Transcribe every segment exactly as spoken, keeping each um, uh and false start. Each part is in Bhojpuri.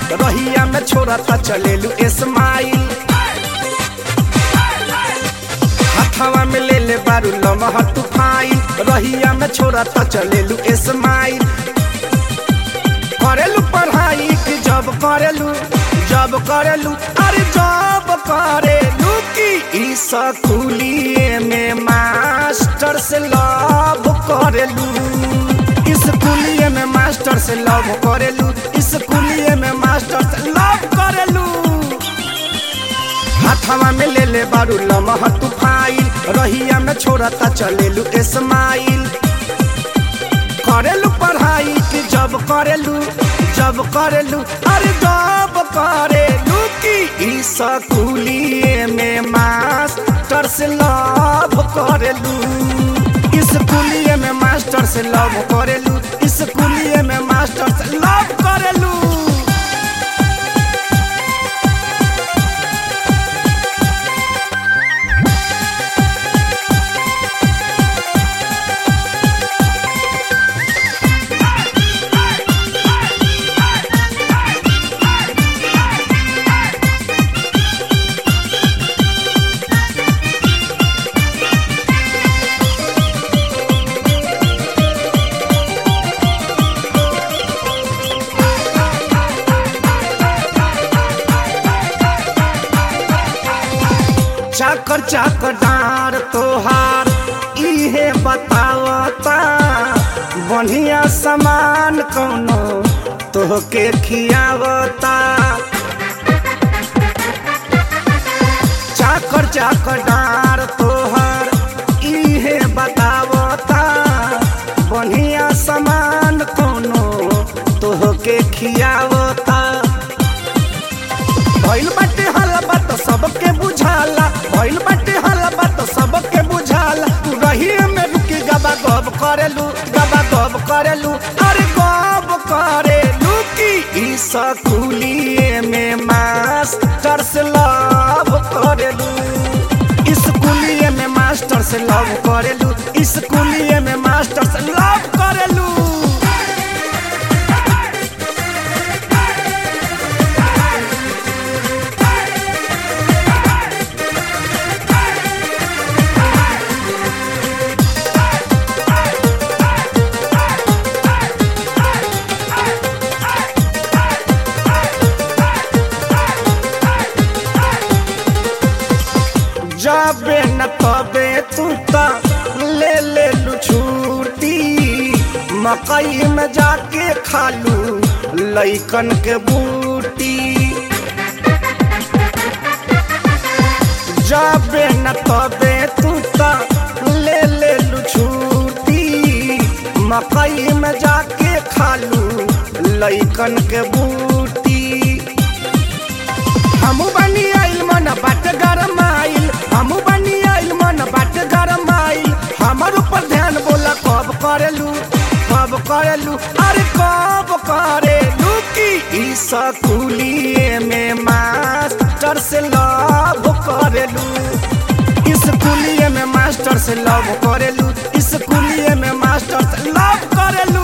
रहिया में छोड़ता चलेलू स्माइल। हथवा में ले ले बारू लमहर तूफाइन, रहिया में छोड़ता चलेलू स्माइल। करेलू पढ़ाई कि जब करेलू जब करेलू अरे जब करेलू कि स्कूलिए में मास्टर से लव करेलू। स्कूलिए में मास्टर से लव करेलू, स्कूलिए में मास्टर से लव करेलू। हाथवा में ले ले बारू लमहर तूफाइन, रहिया में छोड़ता चलेलू स्माइल। करेलू पढ़ाई कि जब करेलू जब करेलू अरे जब करेलू कि स्कूलिए में मास्टर से लव करेलू। स्कूलिए में मास्टर से लव करेलू, स्कूलिए में मास्टर से लव करेलू। चाकर चाकर डार तोहार इहे बतावता, बढ़िया सामान कौनो तोहके खियावता। चाकर चाकर डार तोहार इहे बतावता, बढ़िया सामान कौनो तोहके खियावता। भइल बाटे हलवा तो सबके बुझाला, भइल बाटे हलवा तो सबके बुझाला। तू रहिए में रुकी गबा गब करेलू, गबा गब करेलू अरे गब करेलू कि स्कूलिए में मास्टर से लव करेलू। स्कूलिए में मास्टर से लव करेलू, स्कूलिए में मास्टर से लव करेलू। जबे न तबे तू ता ले ले लू छुट्टी, मकई में जाके खालू लइकन के बूटी। जबे न तबे तू ता ले ले लू छुट्टी, मकई में जाके खालू लइकन के बूटी। हमू बनी आइल मन बाट गरमाइल, हमू बनी आइल मन बाट गरमाइल। हमर ऊपर ध्यान बोला कब करेलू कब करेलू अरे कब करेलू कि स्कूलिए में मास्टर से लव करेलू। स्कूलिए में मास्टर से लव करेलू, स्कूलिए में मास्टर से लव करेलू।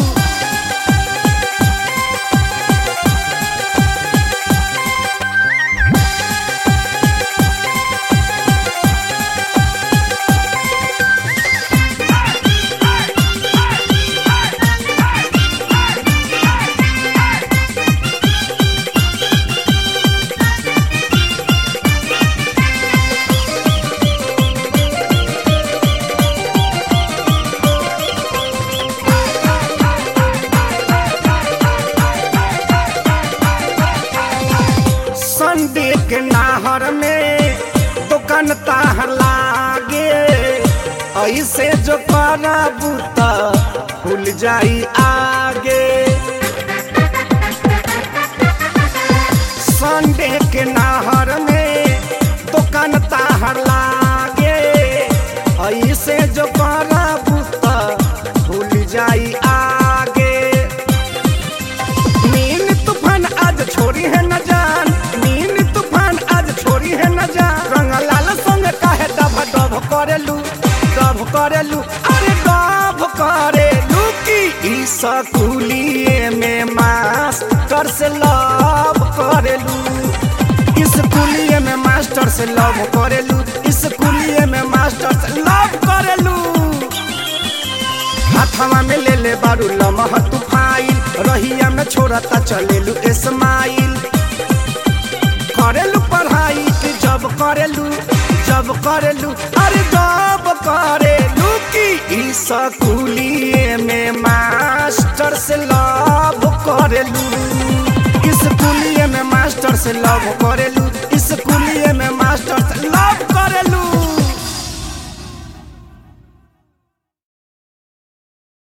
संडे के नाहर में दुकान ताहर लागे, ऐसे जो करबू त भूल जाई आगे। संडे के नाहर में दुकान ताहर लागे, ऐसे जो करबू त भूल जाई आगे। नीन तूफान आज छोड़ी है न जान, नीन तूफान आज छोड़ी है न जान। रंग लाल संग काहे डभ डभ करेलू डभ करेलू अरे डभ करेलू कि स्कूलिए में मास्टर से लव करेलू स्कूलिए में मास्टर से लव करेलू स्कूलिए में मास्टर से लव करेलू हाथवा में ले ले बारू लमह तू फाइल रहिया में छोड़ता चलेलू इस्माइल करेलू पढ़ाई कि जब करेलू जब करेलू अरे जब करेलू की स्कूलिए में मास्टर से लव करेलू स्कूलिए में मास्टर से लव करेलू स्कूलिए में मास्टर से लव करेलू।